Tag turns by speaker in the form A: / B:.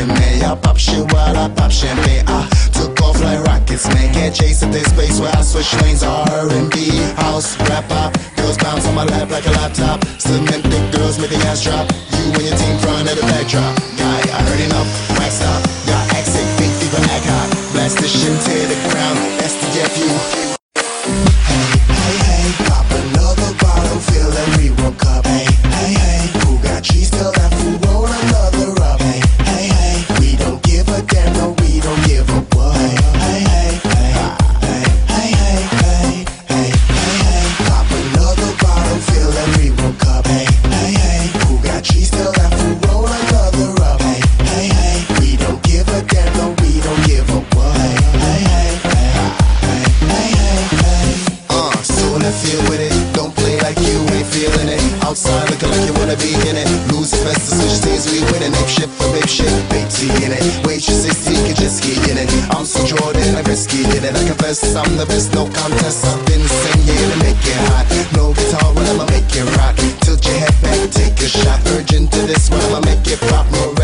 A: rockin', man. Y'all pop shit while I pop champagne. I took off like rockets, man. Can't chase at this space where I switch lanes. R&B, house, rap, pop. Girls bounce on my lap like a laptop. Cement thick girls make the ass drop. You and your team front of the backdrop. Guy, I heard enough, wax up. Got accent, big fever, act hot. Blast this shit to the ground. That's the FU. Hey, hey, hey, pop another bottle, fill every World Cup. Hey, hey, hey, who got cheese till that food roll another up. Hey, hey, hey, we don't give a damn, no, we don't give a what. Hey, hey, hey, hey, hey, hey, hey, hey, hey, hey, pop another bottle, fill every World Cup. Hey, hey, hey, who got cheese till that food roll another up. Hey, hey, hey, we don't give a damn, no, we don't give a what. Hey, hey, hey, hey, hey, hey, hey. So let's feel with it. Don't play like you ain't feeling it. Outside looking like you wanna be in it. Lose the best of such things we winning. Ape shit for babe shit, babe tea in it. Waitress can just ski in it. I'm so Jordan, I'm risky in it. I confess I'm the best, no contest. I've been singing to make it hot. No guitar, but I'ma make it rock. Tilt your head back, take a shot. Urgent to this one, I'ma make it pop. No